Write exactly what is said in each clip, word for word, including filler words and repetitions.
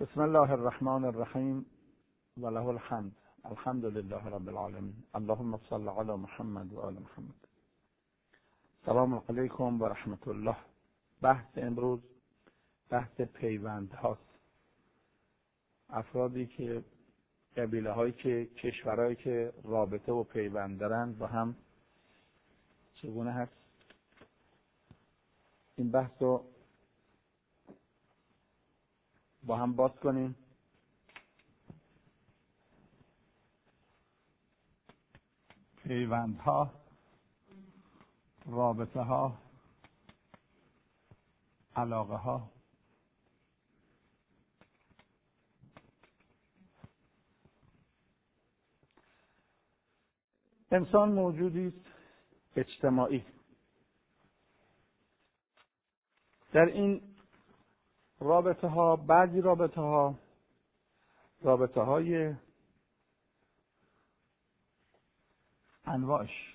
بسم الله الرحمن الرحیم و له الحمد الحمد لله رب العالمین اللهم صل علی محمد و آل محمد. سلام علیکم و رحمت الله. بحث امروز بحث پیوند هاست. افرادی که قبیله هایی که کشورهایی که رابطه و پیوند دارن با هم چگونه هست؟ این بحث رو با هم باز کنیم. پیوندها، رابطه ها، علاقه ها. انسان موجودی است اجتماعی. در این رابطه ها، بعضی رابطه ها رابطه های انواعش،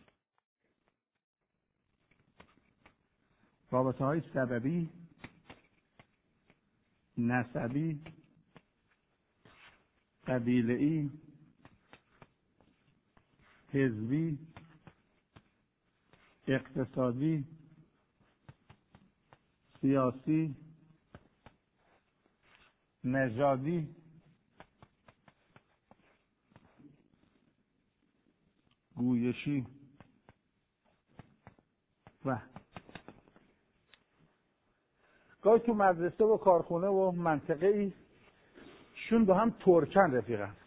رابطه های سببی، نسبی، قبیله‌ای، حزبی، اقتصادی، سیاسی، نژادی، گویشی و گاهی تو مدرسه و کارخونه و منطقه ای شون با هم ترکن رفیقن.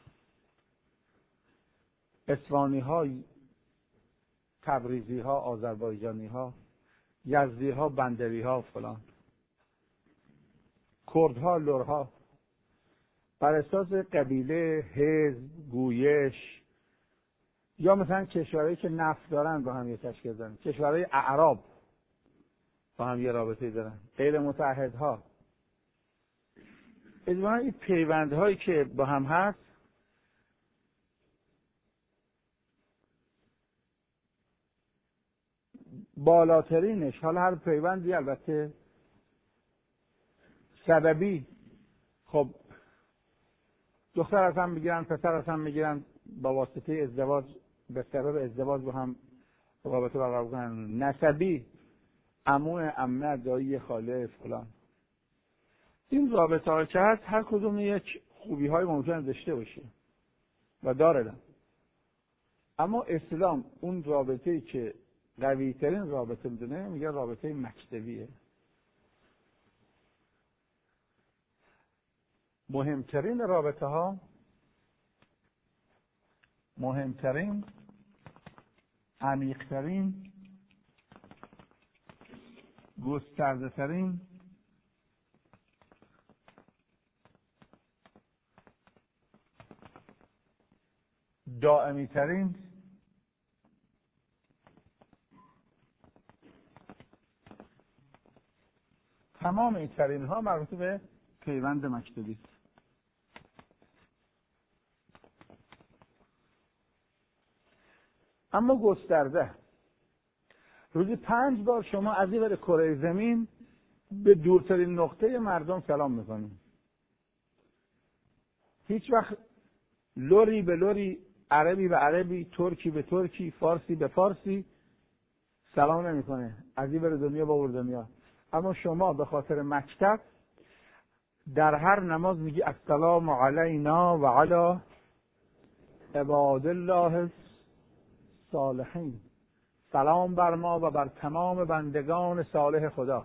اصفهانی ها، تبریزی ها، آذربایجانی ها، یزدی ها، بندری ها، فلان، کردها، لرها، بر اساس قبیله، حزب، گویش، یا مثلا کشورهایی که نفت دارن با هم یه تشکیل دارن، کشورهای اعراب با هم یه رابطه دارن، غیر متحدها. اجمالاً این پیوندهایی که با هم هست بالاترینش، حالا هر پیوندی البته سببی، خب دختر از هم میگیرن، پسر از هم میگیرن، با واسطه ازدواج، به سبب ازدواج با هم رابطه برقرار کنن. نسبی، عمو، عمه، دایی، خاله، فلان. این رابطه ها که هست هر کدوم یک خوبی های ممکنه داشته باشه و داره. اما اسلام اون رابطه‌ای که قوی ترین رابطه میدونه میگه رابطه مکتبیه. مهمترین رابطه ها، مهمترین، عمیق‌ترین، گسترده ترین، دائمی ترین، تمام این ترین ها مربوط به پیوند مکتبی است. اما گسترده، روزی پنج بار شما از این ور کره زمین به دورترین نقطه مردم سلام میکنید. هیچ وقت لوری به لوری، عربی به عربی، ترکی به ترکی، فارسی به فارسی سلام نمیکنه از این ور دنیا با اون دنیا. اما شما به خاطر مکتب در هر نماز میگی السلام علینا و علی عباد الله صالحین، سلام بر ما و بر تمام بندگان صالح خدا.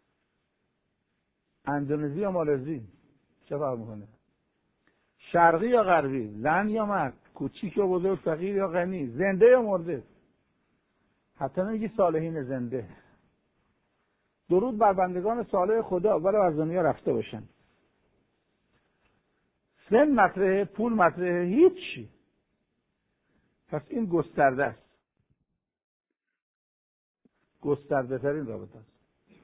اندونزی یا مالزی چه فرق میکنه؟ شرقی یا غربی، زن یا مرد، کوچیک یا بزرگ، فقیر یا غنی، زنده یا مرده. حتی نمیگی صالحین زنده. درود بر بندگان صالح خدا ولو از دنیا رفته باشن. سن مطرحه، پول مطرحه، هیچی. پس این گسترده است. گسترده ترین رابطه است.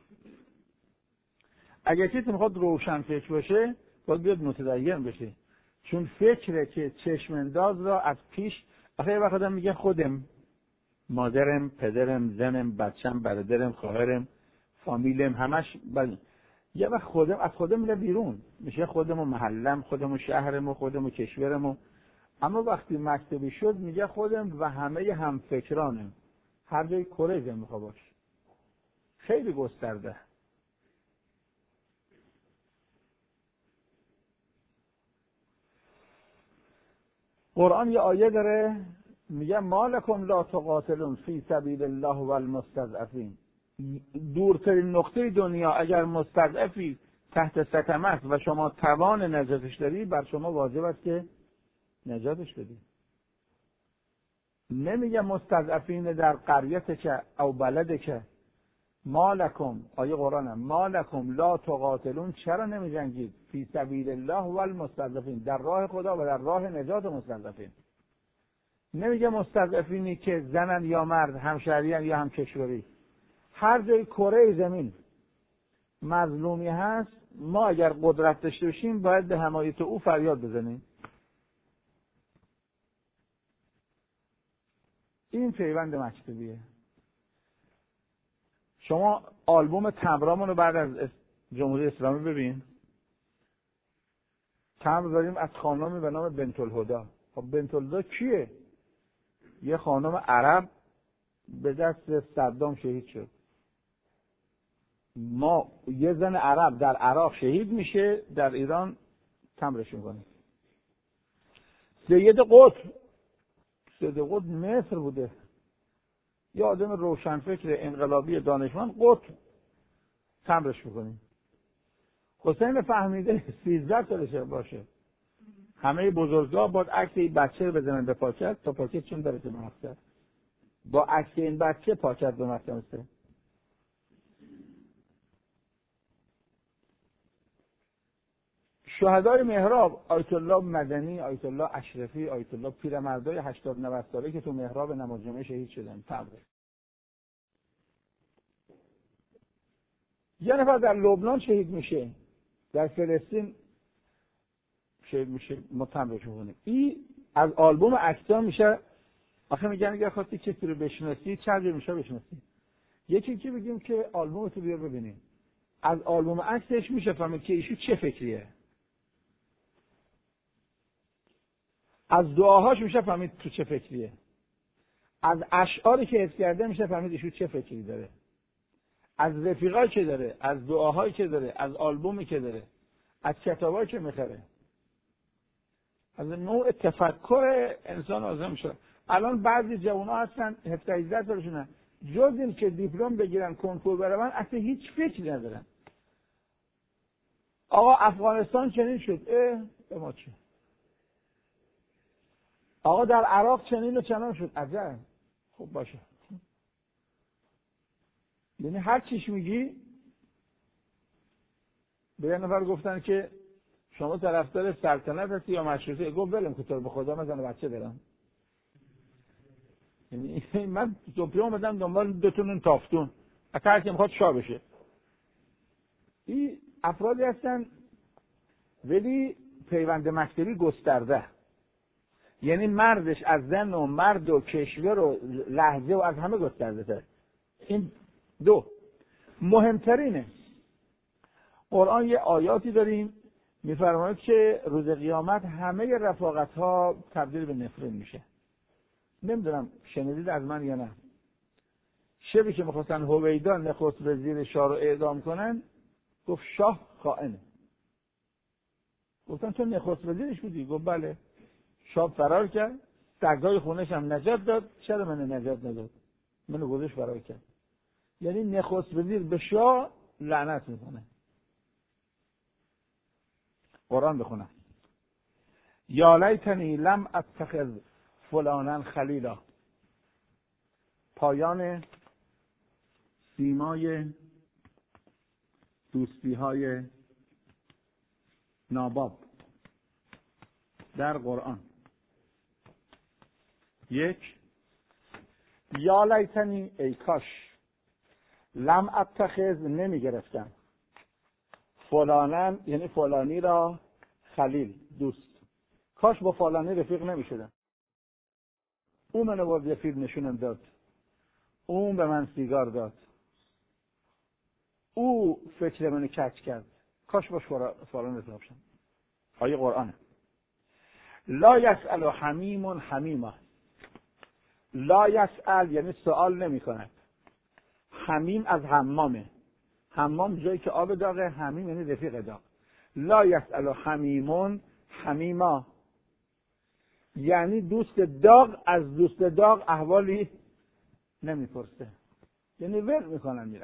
اگر کسی میخواد روشن فکر باشه باید بیاد متدین بشه، چون فکره که چشم انداز را از پیش. آخه یه وقت آدم میگه خودم، مادرم، پدرم، زنم، بچم، برادرم، خواهرم، فامیلم، همش بل... یه وقت خودم از خودم میره بیرون، میشه خودم و محلم، خودم و شهرم و خودم و کشورم و، اما وقتی مکتبی شد میگه خودم و همه همفکرانم، هر جای کره زمین میخوا باش. خیلی گسترده. قرآن یه آیه داره میگه ما لکم لا تقاتلون فی سبیل الله والمستضعفین. دورترین نقطه دنیا اگر مستضعفی تحت ستم است و شما توان نجاتش داری، بر شما واجب است که نجاتش بدی. نمیگه مستضعفین در قریت که او بلده که ما لکم، آیه قرآن ما لکم لا تقاتلون، چرا نمی جنگید فی سبیل الله والمستضعفین، در راه خدا و در راه نجات مستضعفین. نمیگه مستضعفینی که زنن یا مرد، همشهریان یا همکشوری، هر جای کره زمین مظلومی هست، ما اگر قدرت داشته باشیم باید به حمایت او فریاد بزنیم. این پیوند مکتبیه. شما آلبوم تمرامون رو بعد از جمهوری اسلامی ببین. تمر داریم از خانمی به نام بنت الهدا. خب بنت الهدا کیه؟ یه خانم عرب به دست صدام شهید شد. ما یه زن عرب در عراق شهید میشه، در ایران تمرش میکنیم. سید قطب، سید قطب مصر بوده، یه آدم روشنفکر انقلابی دانشمند، قطب تمرش میکنیم. حسین فهمیده سیزده سالشه باشه، همه بزرگا باید عکس این بچه رو بزنن به پاکت تا پاکت چون داره به مقصد، با عکس این بچه پاکت به مقصد میسته. شهدای محراب، آیت الله مدنی، آیت الله اشرفی، آیت الله پیرمردای هشتاد نود ساله که تو محراب نماز جمعه شهید شدن. تبریک. یه نفر در لبنان شهید میشه، در فلسطین شهید میشه، ما تبریک میکنیم. این از آلبوم عکس‌ها میشه. آخه میگن اگه خواستی کسی رو بشناسی چند جور میشه بشناسی. یکی که بگیم که آلبومتو بیار ببینیم، از آلبوم عکسش میشه فهمید که ایشون چه فکریه. از دعاهاش میشه فهمید تو چه فکریه. از اشعاری که حفظ کرده میشه فهمید ایشون چه فکری داره. از رفیقایی که داره، از دعاهایی که داره، از آلبومی که داره، از کتابایی که میخره، از نوع تفکر انسان آزم شد. الان بعضی جوونا هستن هفده هجده سالشونه، جز این که دیپلم بگیرن کنکور برون اصلا هیچ فکری ندارن. آقا افغانستان چنین شد، اه به ما چه؟ آقا در عراق چنین و چنان شد، عجب، خوب باشه. یعنی هر چیش میگی. به یه نفر گفتن که شما طرفدار سلطنت هستی یا مشروطه؟ گفت ولم که تو به خدا من زن بچه دارم. یعنی من صبحی اومدم دنبال دوتون تافتون، اصلا هر کی میخواد شاه بشه. این افرادی هستن ولی پیوند مکتبی گسترده، یعنی مردش از زن و مرد و کشور و لهجه و از همه گسترده تر. این دو مهمترینه. قرآن یه آیاتی داریم میفرماید که روز قیامت همه رفاقت ها تبدیل به نفرین میشه. نمیدونم شنیدید از من یا نه. شبی که میخواستن هویدا نخست وزیر شاه رو اعدام کنن، گفت شاه خائنه. گفتن تو نخست وزیرش بودی؟ گفت بله. شاه فرار کرد، سگای خونش هم نجات داد. چرا من نجات نداد؟ منو گذاشت فرار کرد. یعنی نخست وزیر به شاه لعنت میکنه. قرآن بخونم. یا لیتنی لم اتخذ فلانا خلیلا. پایان سیمای دوستی های ناباب در قرآن. یک، یا لیتنی ای کاش لم اتخذ نمی گرفتم فلانن یعنی فلانی را خلیل دوست. کاش با فلانی رفیق نمی شدم. اون منو با رفیق نشونم داد، اون به من سیگار داد، او فکر منو کج کرد. کاش باش فلان حساب شد. آیه قرآنه. لا یسأل حمیم حمیما. لا یسأل یعنی سوال نمی کند. حمیم از حمامه. حمام جایی که آب داغه، حمیم یعنی رفیق داغ. لا یسأل حمیم حمیما یعنی دوست داغ از دوست داغ احوالی نمیپرسه، یعنی ول میکنن میرن.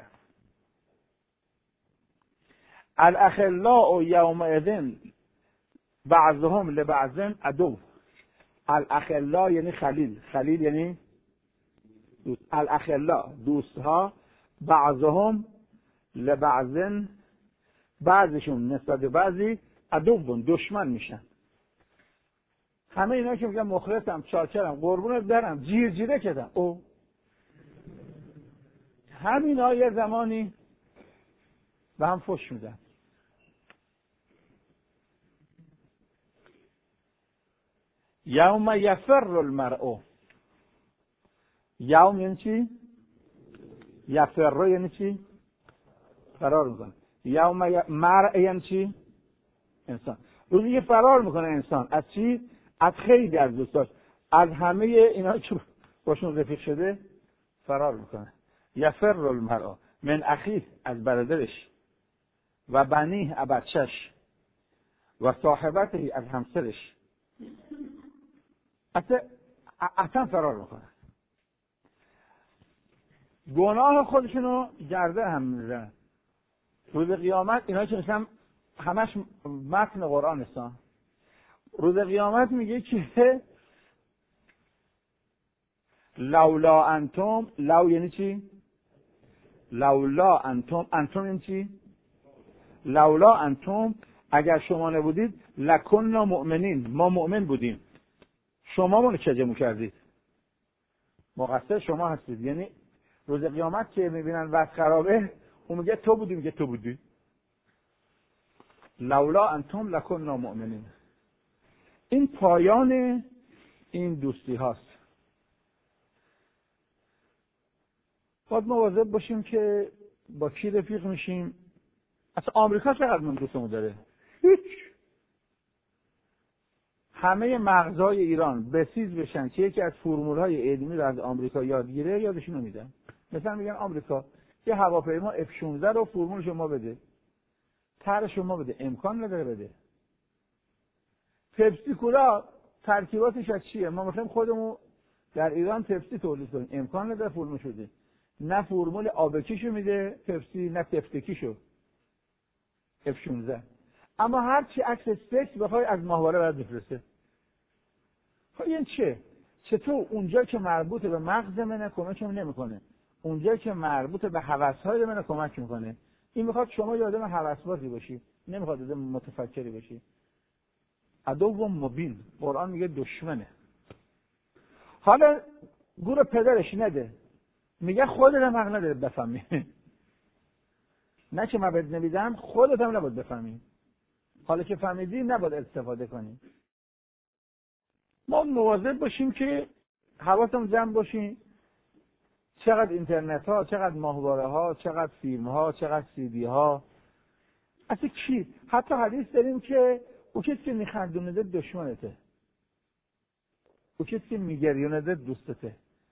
الاخلاء یومئذ بعضهم لبعض عدو. الاخلاء یعنی خلیل، خلیل یعنی دوست. الاخلاء دوستها، بعضهم لبعض بعضشون نسبت به بعضی عدو دشمن میشن. همه اینا که میگن مخلصم، چاکرم، قربونت برم، جیر جیره کردم، او همینا یه زمانی به هم فش میدن. یوم یفر المرء. یوم یعنی چی؟ یفر یعنی چی؟ فرار میکنه. یوم ی... مرء یعنی چی؟ انسان. روزی که فرار میکنه انسان از چی؟ از خیلی از دوستاش، از همه اینا که باشون رفیق شده فرار میکنه. یفر المرء من اخیه، از برادرش، و بنیه، از بچه‌ش، و صاحبته، از همسرش. اصلا اصلا فرار میکنه. گناه خودشونو گرده هم میزنن. روز قیامت اینا که مثلا همش متن قرآن هستن. روز قیامت میگه که لولا انتم، لو یعنی چی؟ لولا انتم، انتم یعنی چی؟ لولا انتم، اگر شما نبودید لکننا مؤمنین، ما مؤمن بودیم، شما منو چجمو کردید، مقصر شما هستید. یعنی روز قیامت که میبینن وقت خرابه، اون میگه تو بودی، میگه تو بودی. لولا انتم لکننا مؤمنین. این پایان این دوستی هاست. باید مواظب باشیم که با کی رفیق میشیم. اصلا آمریکا چقدر من دوستمون داره؟ هیچ. همه مغزهای ایران بسیج بشن که یکی از فرمولهای علمی رو از آمریکا یادگیره، یادشون نمیدن. مثلا میگن آمریکا یه هواپیما اف شانزده رو فرمول شما بده، طرح شما بده، امکان نداره بده. پپسی کولا ترکیباتش از چیه؟ ما میخوایم خودمون در ایران پپسی تولید کنیم، امکان نداره فرمول شده. نه فرمول آبکیشو میده پپسی، نه تفتکیشو اف شانزده. اما هر چی عکس سکس بخوای از ماهواره برات میفرسته. خب این چه؟ چطور اونجا که مربوط به مغز منه کمک نمیکنه، اونجا که مربوط به هوس‌های منه کمک میکنه. این میخواد شما یه آدم هوسبازی باشی، نمیخواد آدم متفکری باشی. عدو مبین، قرآن میگه دشمنه. حالا گور پدرش نده، میگه خودت هم حق نداره بفهمی. نه که من بهت نمیدم، خودت هم نباید بفهمی. حالا که فهمیدی نباید استفاده کنی. ما مواظب باشیم که حواسمون جمع باشیم. چقدر اینترنت ها، چقدر ماهواره ها، چقدر فیلم ها، چقدر سی دی ها. اصلا کی؟ حتی حدیث داریم که او کسی که میخندونده دشمنته، او کسی که میگریونده دوستته.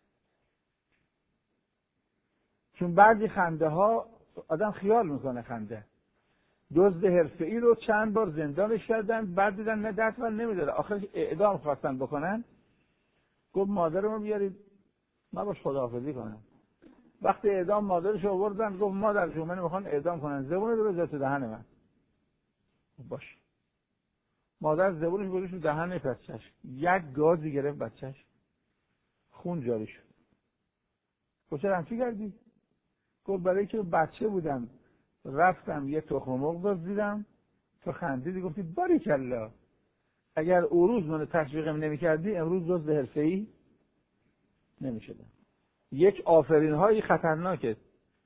چون بعضی خنده ها آدم خیال میکنه خنده. دزد حرفه‌ای رو چند بار زندانش کردن، بعد دیدن نه دست ول نمیداره، آخرش اعدام خواستن بکنن. گفت مادرمو بیارید من باش خداحافظی کنم. وقتی اعدام مادرش آوردن، گفت مادر جون منو میخوان اعدام کنن، زبونت رو بذار تو دهن من. باش. مادر زبونش گذاشت تو دهن بچه‌ش، یک گازی گرفت بچه‌ش، خون جاری شد. گفت چرا همچی کردی؟ گفت برای که بچه بودم رفتم یه تخم مرغ دزدیدم، تو خندیدی گفتی باریکلا، اگر اون روز منو تشویقم نمی‌کردی امروز دزد حرفه‌ای نمی‌شدم. یک آفرین های خطرناکه.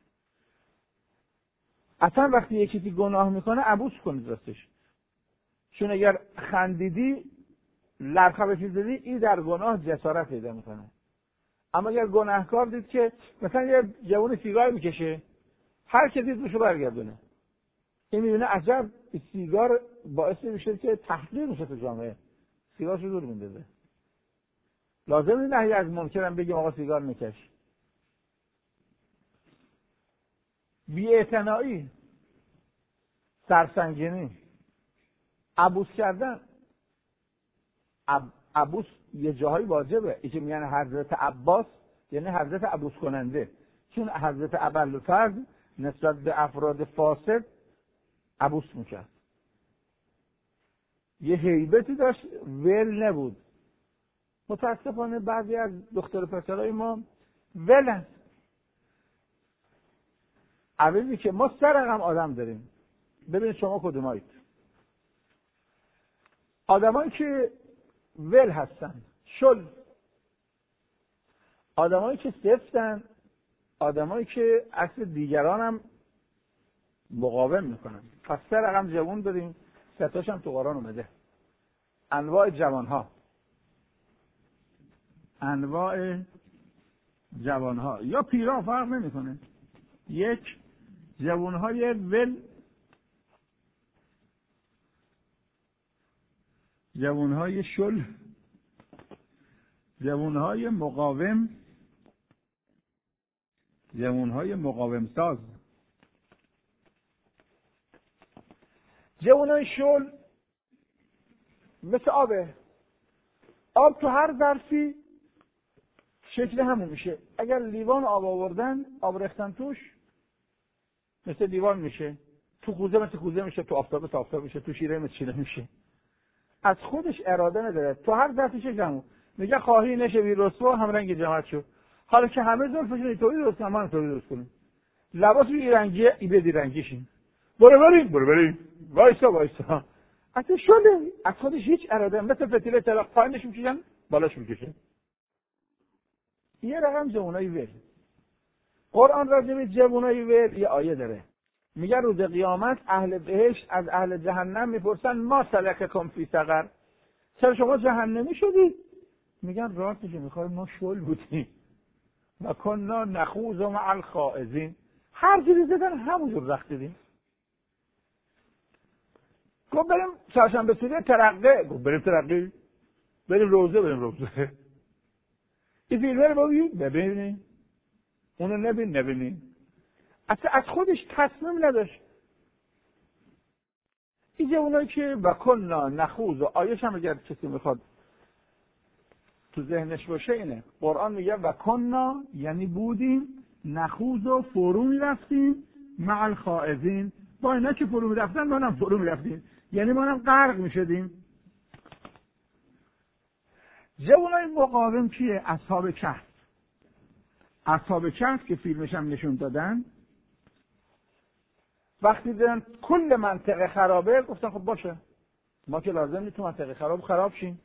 اصلا وقتی یکی که گناه میکنه عبوس کنید راستش. چون اگر خندیدی لبخند بزنی این در گناه جسارت پیدا میکنه. اما اگر گناهکار دید که مثلا یه جوان سیگار میکشه، هر کسی روشو برگردونه. این میبینه عجب سیگار باعث میشه که تحقیر میشه تو جامعه، سیگارشو دور میندازه. لازم نیست نهی از منکرم بگیم آقا سیگار نکش. بی‌اعتنایی، سرسنگینی، عبوس کردن. عب... عبوس یه جاهایی واجبه. این که میگن حضرت عباس یعنی حضرت عبوس کننده، چون حضرت ابوالفضل نسبت به افراد فاسد عبوس میکرد. یه هیبتی داشت، ول نبود. متاسفانه بعضی از دختر پسرای ما ولن. عوضی که ما سه رقم آدم داریم. ببینید شما کدومایید. آدمایی که ول هستن، شل. آدمایی که سفتن، آدمایی که اصل دیگران هم مقاوم میکنن. پس سه رقم جوان داریم، سه تاش هم تو قرآن اومده. انواع جوانها، انواع جوانها یا پیرا فرق نمیکنه. یک، جوانهای ول، جوانهای شل، جوانهای مقاوم، جوانهای مقاوم ساز. جوانهای شل مثل آبه. آب تو هر ظرفی شکل همون میشه. اگر لیوان آب آوردن، آب ریختن توش، مثل لیوان میشه. تو کوزه مثل کوزه میشه، تو آفتاب مثل آفتاب میشه، تو شیره مثل شیره میشه. از خودش اراده نداره. تو هر ظرفی شکل همون. میگه خواهی نشوی رسوا، هم رنگ جماعت شو. حالا که همه زلفشون اینطوری درست کنن، ما اینطوری درست کنیم. لباس این رنگیه، ای بدی رنگیشین. برو بریم، برو بریم. وایسا وایسا. اصلا شده. از خودش هیچ اراده، مثل فتیله چراغ پایینش میکشن، بالاش میکشن. یه رقم جوانای ول. قرآن راجع به جوانای ول یه آیه داره. میگه روز قیامت اهل بهشت از اهل جهنم میپرسن ما سلککم فی سقر، چرا شما جهنمی شدید؟ میگن راستش میخواد ما شل بودیم و کنا نخوض مع الخائضین. هر جوری زدن همونجور رختیدیم. گفت بریم چهارشنبه سوری ترقه. گفت بریم ترقه، بریم روزه، بریم روزه. این فیلمه رو ببینیم، ببینیم. اونو نبین، نبینیم. اصلا از خودش تصمیم نداشت. این جوانایی که و کنا نخوض، و آیش هم اگر کسی میخواد تو ذهنش باشه اینه. قرآن میگه و کنا یعنی بودیم، نخوض و فرو میرفتیم مع الخائضین، با اینا که فرو میرفتن ما هم فرو میرفتیم، یعنی ما هم غرق میشدیم. جوانای مقاوم کیه؟ اصحاب کهف. اصحاب کهف که فیلمش هم نشون دادن، وقتی دیدن کل منطقه خرابه، گفتن خب باشه، ما که لازم نیست تو منطقه خراب خراب شیم.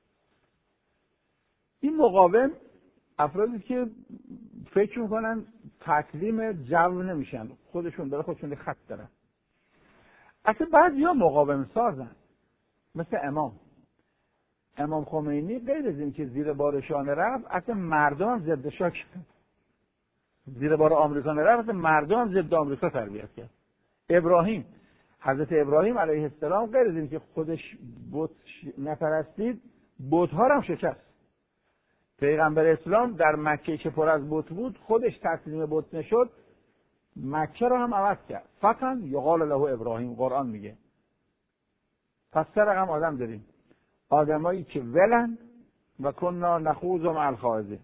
این مقاوم افرادی که فکر میکنن تسلیم جو نمیشن، خودشون داره خودشون خط دارن. اصلا بعضیا مقاوم سازن، مثل امام امام خمینی. غیر از این که زیر بار شاه رفت، اصلا مردم هم ضد شاه شدن. زیر بار آمریکا نرفت، اصلا مردم هم ضد آمریکا تربیت کرد. ابراهیم، حضرت ابراهیم علیه السلام، غیر از این که خودش بت نپرستید، بت‌ها هم شکست. پیغمبر اسلام در مکه که پر از بت بود، خودش تسلیم بت نشد، مکه رو هم عوض کرد. فتن یقال له ابراهیم، قرآن میگه. پس سه رقم آدم داریم. آدمایی که ولن و کنا نخوض مع الخائضین.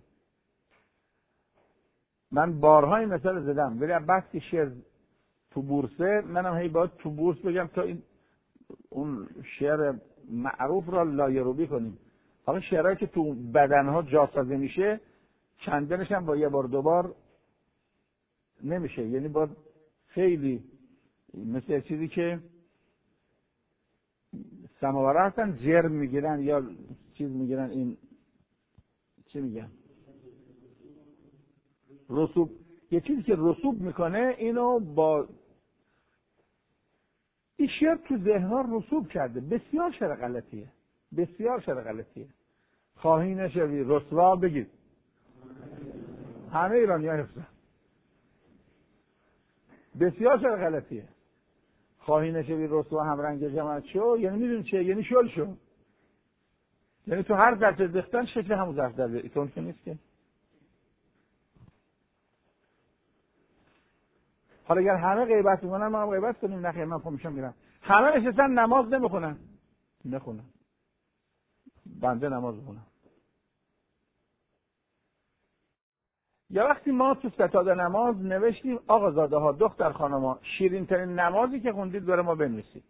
من بارها این مثال زدم، ولی بس که شعر تو بورسه، منم هی باید تو بورس بگم تا این اون شعر معروف را لایروبی کنیم. حالا شعرهایی که تو بدنها جاسازی میشه، چندنش هم با یه بار دوبار نمیشه. یعنی با خیلی مثل چیزی که سماوره هستن جرم میگیرن یا چیز میگیرن، این چی میگن؟ رسوب. یه چیزی که رسوب میکنه، اینو با این شعر تو ذهنها رسوب کرده. بسیار شعر غلطیه، بسیار شعر غلطیه. خواهی نشوی رسوا بگید. همه ایرانی ها حفظن. بسیار شر غلطیه. خواهی نشوی رسوا هم رنگ جمعت شو، یعنی میدونی چه؟ یعنی شل شو. یعنی تو هر ظرف ریختن شکل همون ظرف در بیاری. اون که نیست که. حالا اگر همه غیبت میکنن ما هم غیبت کنیم، نخیر من پا میشم میرم. همه نشستن نماز نمیخونن. نخونن. بنده نماز بخونم. یا وقتی ما تو ستاد نماز نوشتیم آقازاده ها، دختر خانما، شیرین ترین نمازی که خوندید برای ما بنویسید.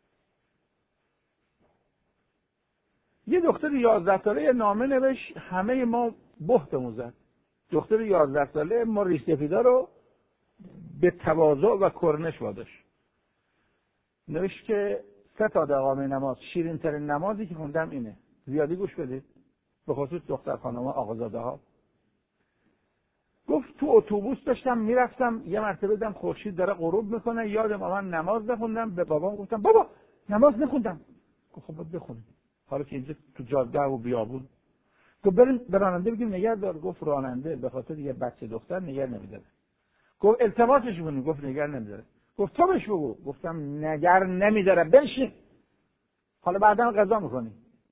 یه دختر یازده ساله یه نامه نوشت، همه ما بهتمون زد. دختر یازده ساله ما ریش سفیدا رو به تواضع و کرنش واداشت. نوشت که ستاد اقامه نماز، شیرین ترین نمازی که خوندم اینه. زیادی گوش بدید. به خصوص دختر خانما، آقازاده ها. گفت تو اتوبوس داشتم میرفتم، یه مرتبه دیدم خورشید داره غروب میکنه، یادم من نماز نخوندم، به بابام گفتم بابا نماز نخوندم. گفت خب باید بخونیم. حالا که اینجا تو جاده و بیابون. گفت بریم به راننده بگیم نگه دار. گفت راننده به خاطر یه بچه دختر نگه نمیداره. گفت التماسش کنیم. گفت نگه نمیداره. گفت تو بهش بگو. گفتم نگر نمیداره بنشین. حالا بعدا قضا میکنی.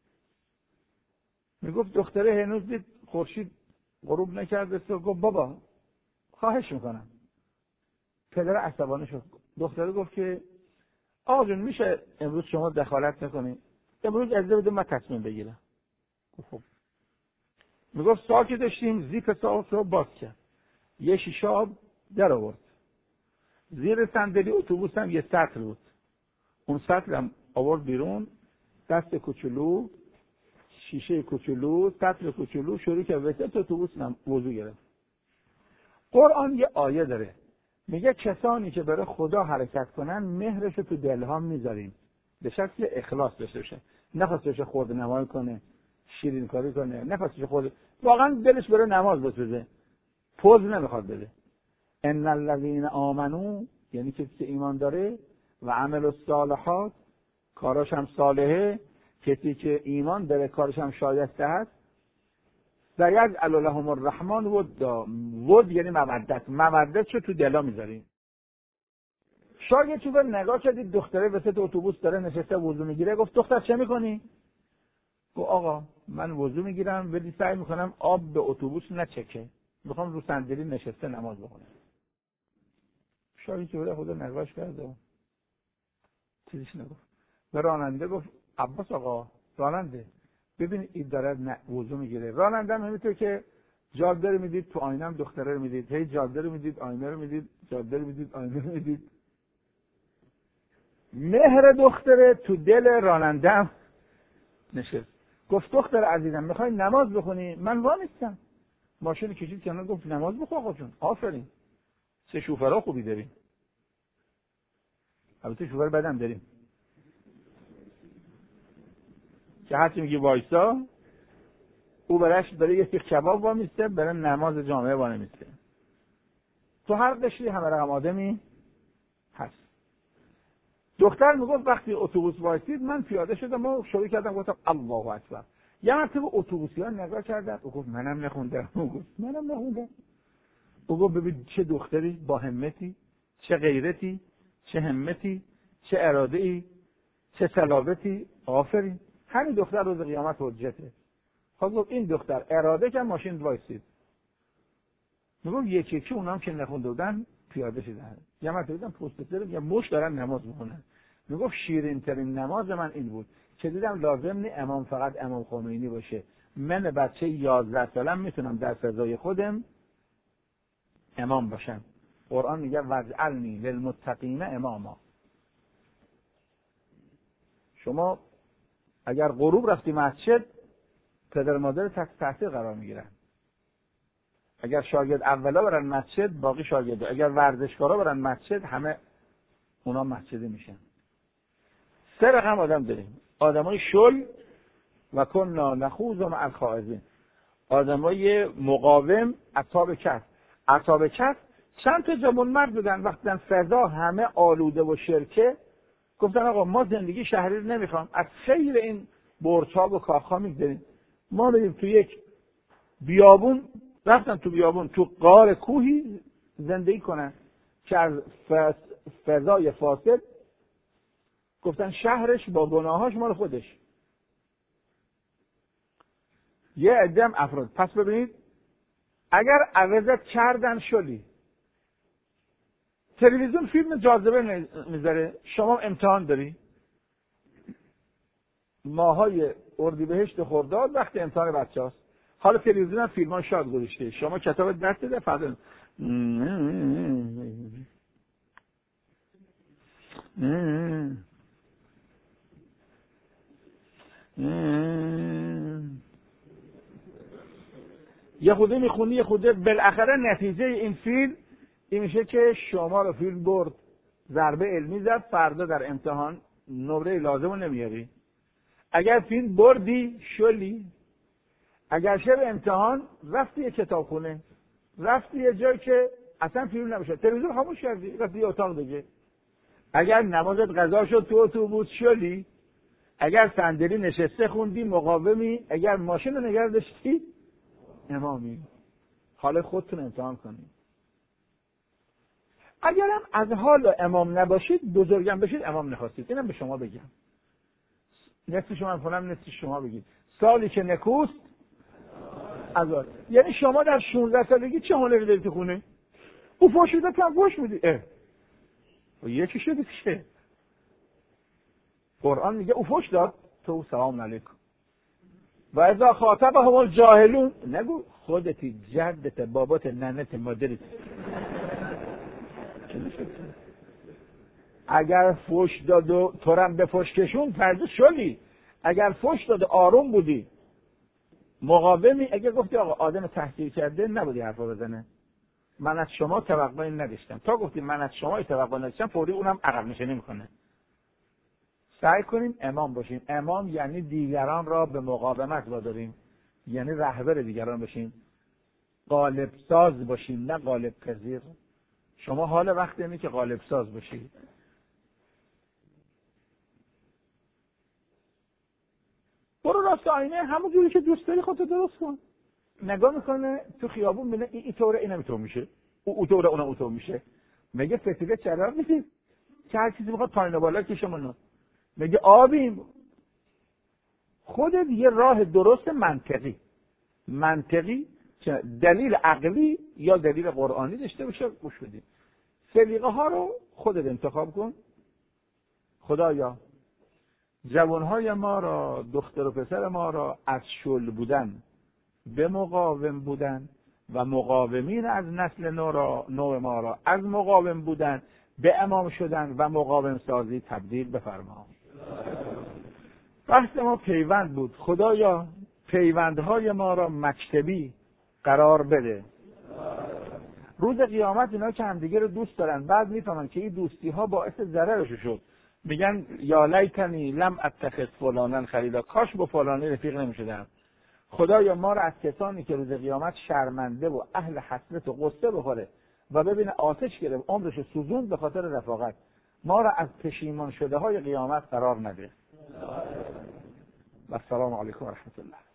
میگفت دختره هنوز دید خورشید غروب نکرده. تو گفت بابا خواهش میکنم. پدر عصبانی شد. دختره گفت که آقا جون میشه امروز شما دخالت نکنید؟ امروز اجازه بده من تصمیم بگیرم. گفت خب. میگفت ساعت که داشتیم زیپ ساعت رو باز کرد. یه شیشه آب در آورد. زیر صندلی اتوبوس هم یه سطل بود. اون سطل هم آورد بیرون، دست کوچولو، شیشه کوچولو، سطل کوچولو، شروع کرد وسط اتوبوس هم وضو گرفت. قرآن یه آیه داره میگه کسانی که برای خدا حرکت کنن مهرش رو تو دلها میذاریم، به شرطی اخلاص داشته باشه. نخواستش خورد نمایی کنه، شیرین کاری کنه، نخواستش خورد واقعا دلش برای نماز بسوزه، پوز نمیخواد بده. ان الذين آمنو، یعنی کسی که ایمان داره، و عمل الصالحات، کاراش هم صالحه، کسی که ایمان داره کارش هم شایسته هست، سیجعل لهم الرحمن ودا. ود یعنی مودت. مودت شو تو دلا میذاریم. شاگرد چوبر نگاه کردید دختره وسط اتوبوس داره نشسته وضو میگیره. گفت دختر چه میکنی؟ گفت آقا من وضو میگیرم ولی سعی میکنم آب به اتوبوس نچکه، میخوام رو صندلی نشسته نماز بخونم. شاگرد چوبر خدا نگاهش کرده چیزیش نگفت. به راننده گفت عباس آقا راننده ببین این داره وضو میگیره. راننده هم همینطور که جاده رو میدید تو آینه هم دختره رو میدید، هی جاده رو میدید آینه رو میدید، جاده رو میدید آینه رو میدید. مهر دختره تو دل راننده هم نشست. گفت دختر عزیزم میخوای نماز بخونی؟ من وا نیستم. ماشین کشید کنار گفت نماز بخون آقا جون. آفرین. چه شوفرها خوبی داریم. البته شوفر بدم داریم. که هرچی میگی وایسا، او برش برای یه سیخ کباب وا میسته، برای نماز جامعه وا نمیسته. تو هر قشری همه رقم آدمی هست. دختر میگفت وقتی اتوبوس وایسید من پیاده شدم و شروع کردم گفتم الله اکبر. یه مرتبه اتوبوسی‌ها نگاه کردن، او گفت منم نخوندم. او گفت منم نخوندم. او گفت ببین چه دختری با همتی، چه غیرتی، چه همتی، چه اراده‌ای، چه صلابتی. آفرین. همین دختر روز قیامت حجته. خب گفت این دختر اراده که ماشین وایسید. میگم یکی یکی اونام که نخونده بودن پیاده شدن. یه مرتبه دیدم پست داره یا مش دارن نماز میخونن. میگفت شیرین ترین نماز من این بود که دیدم لازم نی امام فقط امام خمینی باشه. من بچه یازده سالم میتونم در سزای خودم امام باشم. قرآن میگه وجعلنی للمتقین اماما. شما اگر غروب رفتی مسجد پدر مادر تحت تاثیر قرار میگیرن. اگر شاگرد اولا برن مسجد باقی شاگردا، اگر ورزشکارا برن مسجد همه اونا مسجدی میشن. سه رقم آدم داریم. آدمای شل و کنا نخوض مع الخائضین. آدمای مقاوم، اصحاب کهف. اصحاب کهف چند تا جوان مرد بودن وقتی فضا همه آلوده و شرکه گفتن آقا ما زندگی شهری رو نمیخوام، از خیر این برج‌ها و کاخ‌ها میگذریم. ما بریم تو یک بیابون، رفتن تو بیابون تو غار کوهی زندگی کنن. که از فضای فاسد گفتن شهرش با گناهاش مال خودش. یه عدم افراد. پس ببینید اگر عوضت کردن شدی، تلویزیون فیلم جاذبه میذاره، شما امتحان داری، ماهای اردیبهشت خرداد وقت امتحان بچه هاست، حالا تلویزیون هم فیلم ها شاد گذاشته، شما کتاب دست ده فردا یه خوده میخونی یه خوده، بالاخره نتیجه این فیلم این میشه که شما رو فیلم برد، ضربه علمی زد، فردا در امتحان نمره لازم رو نمیاری. اگر فیلم بردی شلی، اگر شب امتحان رفتی یه کتابخونه، رفتی یه جایی که اصلا فیلم نمیشه، تلویزیون خاموش کردی، رفتی یه اتاق دیگه. اگر نمازت قضا شد تو اتوبوس شلی، اگر صندلی نشسته خوندی مقاومی، اگر ماشین رو نگه داشتی امامی. حالا خودتون امتحان کنید. اگرم از حال امام نباشید، بزرگم بشید، امام نخواستید، اینم به شما بگم، نصف شما کنم نصف شما بگید. سالی که نکوست از آن. یعنی شما در شانزده سالگی چه هنری داری تو خونه؟ او فوش میده کم فوش میدی. اه و یکی شدی چه؟ قرآن میگه او فوش داد، تو سلام علیکم. و اذا خاطبهم الجاهلون، نگو خودتی، جدت، بابات، ننت، مادرت. اگر فوش داد و تورم به فوش کشون فرض شدی، اگر فوش داد آروم بودی مقاومی، اگر گفتی آقا آدم تحقیر کرده نبودی حرفا بزنه، من از شما توقعی نداشتم، تا گفتی من از شما توقع نداشتم فوری اونم عقب نشینی میکنه. سعی کنیم امام باشیم. امام یعنی دیگران را به مقاومت واداریم، یعنی رهبر دیگران باشیم، غالب ساز باشیم نه غالب پذیر. شما حال وقت اینه که غالب ساز باشید. برو راست آینه، همون جوری که دوست داری خودت درست کن. نگاه میکنه تو خیابون میبینه این اینطوره، اینم اینطور میشه، او اونطوره اونم اونطور میشه. میگه فتیله چرا میدید که هر چیزی میخواد پایین و بالا کشمونو. میگه آبیم. خودت یه راه درست منطقی منطقی که دلیل عقلی یا دلیل قرآنی داشته باشه گوش بدید. سلیقه ها رو خودت انتخاب کن. خدایا جوانهای ما را، دختر و پسر ما را از شل بودن به مقاوم بودن و مقاومین از نسل نو را، نو ما را از مقاوم بودن به امام شدن و مقاوم سازی تبدیل بفرما. بحث ما پیوند بود. خدایا پیوندهای ما را مکتبی قرار بده. روز قیامت اینا که همدیگه رو دوست دارن، بعد میفهمن که این دوستی ها باعث ضررش شد، میگن یا لیتنی لم اتخذ فلانن خلیلا، کاش با فلانی رفیق نمیشدم. خدایا ما را از کسانی که روز قیامت شرمنده و اهل حسرت و غصه بخوره و ببینه آتش گرفت عمرش سوزوند به خاطر رفاقت، ما را از پشیمان شده های قیامت قرار نده. و السلام علیکم و رحمت الله.